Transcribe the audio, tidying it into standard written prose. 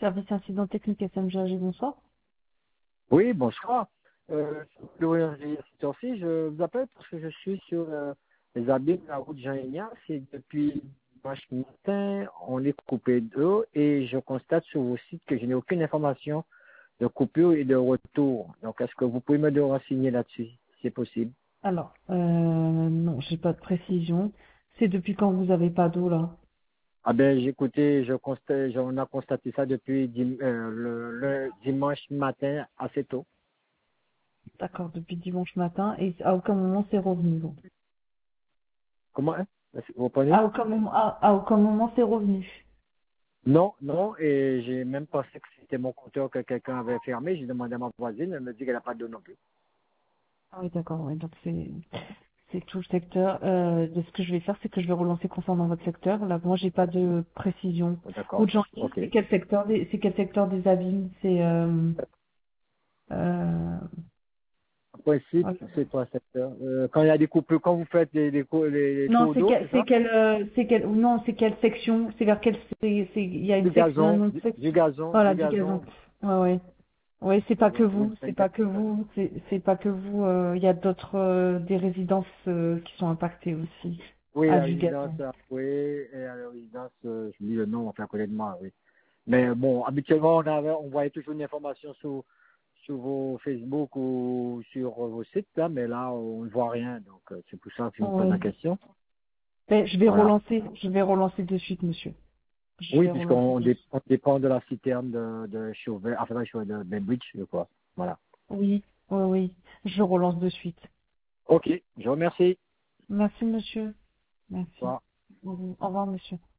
Service incident technique SMGAG, bonsoir. Oui, bonsoir. Cette heure-ci, je vous appelle parce que je suis sur les abîmes de la route Jean-Ignace et depuis dimanche matin, on est coupé d'eau et je constate sur vos sites que je n'ai aucune information de coupure et de retour. Donc, est-ce que vous pouvez me le renseigner là-dessus, si c'est possible? Alors, non, j'ai pas de précision. C'est depuis quand vous avez pas d'eau, là? Ah ben, j'ai écouté, on a constaté ça depuis le dimanche matin assez tôt. D'accord, depuis dimanche matin, et à aucun moment c'est revenu, donc. Comment, hein? Vous comprenez? À aucun moment c'est revenu. Non, non, et j'ai même pensé que c'était mon compteur que quelqu'un avait fermé. J'ai demandé à ma voisine, elle me dit qu'elle n'a pas d'eau non plus. Ah oui, d'accord, ouais, donc c'est tout le secteur. De ce que je vais faire, c'est que je vais relancer concernant votre secteur. Là, moi, j'ai pas de précision. Oh, d'accord, Route Jean, ok. c'est quel secteur des abîmes? Euh, En principe, voilà. c'est quoi secteur? Quand il y a des coupures, quand vous faites les Non, cours d'eau, c'est ça? non, c'est quelle section? C'est vers quelle, il y a Du une section, un gazon, nom de section. du Voilà, du gazon. gazon. Ouais, ouais. Ouais, c'est pas que Oui, vous, c'est pas que vous, c'est pas que vous. Il y a d'autres, des résidences qui sont impactées aussi. oui, À la du résidence, gazon. oui, et à la résidence, je dis le nom, enfin, à côté de moi, oui. Mais bon, habituellement, on voyait toujours une information sur vos Facebook ou sur vos sites, là, mais là, on ne voit rien. Donc, c'est pour ça que je me pose Ouais. la question. Ben, Voilà. je vais relancer de suite, monsieur. Je Oui, vais relancer puisqu'on de suite. on dépend de la citerne de Chauvet, enfin, de Chauvet, de Benbridge, je crois. Voilà. Oui, oui, oui. Je relance de suite. Ok, je vous remercie. Merci, monsieur. Au Merci. revoir. Au revoir, monsieur.